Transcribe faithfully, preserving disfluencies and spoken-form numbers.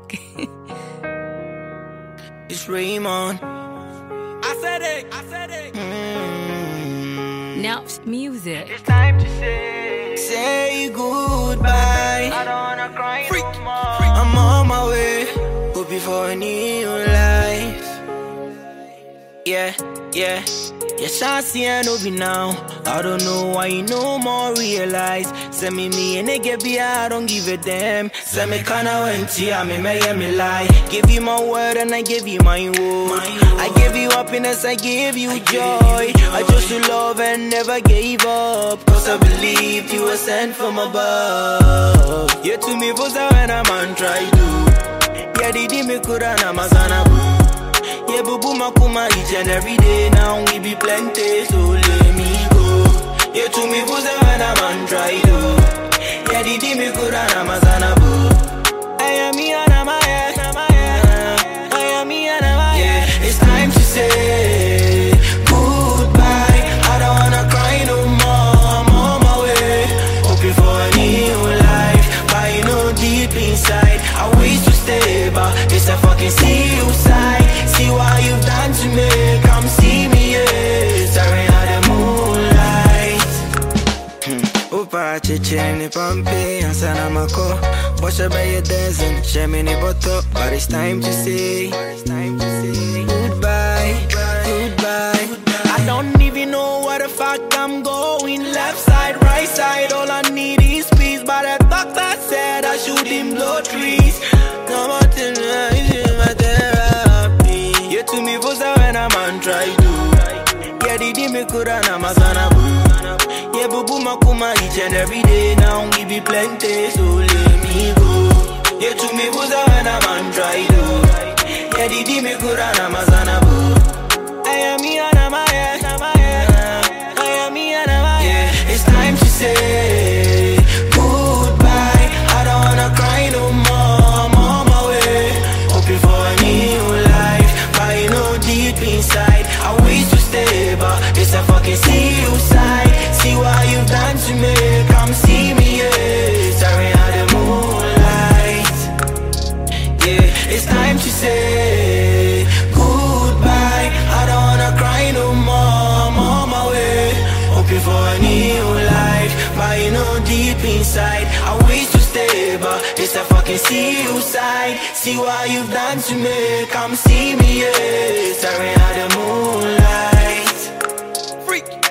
It's Raymond. I said it, I said it. Mm. Now music. It's time to say, say goodbye. I don't wanna cry Freak. no more. Freak. I'm on my way, hoping for a new life. Yeah, yeah. Yes, I see I know be now. I don't know why you no more realize. Send me me and they get be I don't give a damn. Send me kinda went to I me may me lie. Give you my word and I give you my word. I give you happiness, I give you joy. I chose to love and never gave up. Cause I believed you were sent from above. You to me was a when I'm on try to. Yeah, they did me good and I'm a son. Yeah, boo boo makuma each and every day. Now we be plenty, so let me go. Yeah, to me was a when I'm on try to. Yeah, they did me good and I'm a son. I am me and I'm a yeah. I am me and I'm a yeah. It's time to say goodbye. I don't wanna cry no more. I'm on my way, hoping for a new life. But you know deep inside, I wish to stay, but it's a fucking suicide. See what you've done to me, come see me, yeah. Staring at the moonlight. Hmm. Opa cheche ni pampe, ansana mako. Bosha baye dancing, shemini boto. But it's time to say, goodbye, goodbye. I don't even know where the fuck I'm going. Left side, right side, all I need is peace. But the doctor said I shouldn't blow trees. Come on tonight, my therapy. You to me was a when I'm on try to. Yeah, they did me good and I'm a son of boo. Yeah, boo boo makuma each and every day. Now we be plenty, so let me go. Yeah, to me was a when I'm on try to. Yeah, they did me good and I'm a son of boo. I am me and I'm a yeah. I am me and I'm a yeah. It's time to say goodbye. I don't wanna cry no more. I'm on my way, hoping for a new life. But you know deep inside, I wish to stay, but it's a fucking suicide. See what you've done to me, come see me, yeah. Staring at the moonlight. Yeah, it's time to say goodbye. I don't wanna cry no more. I'm on my way, hoping for a new life. But you know deep inside, I wish to stay, but it's a fucking suicide. See what you've done to me, come see me, yeah. Staring at the moonlight. Freak.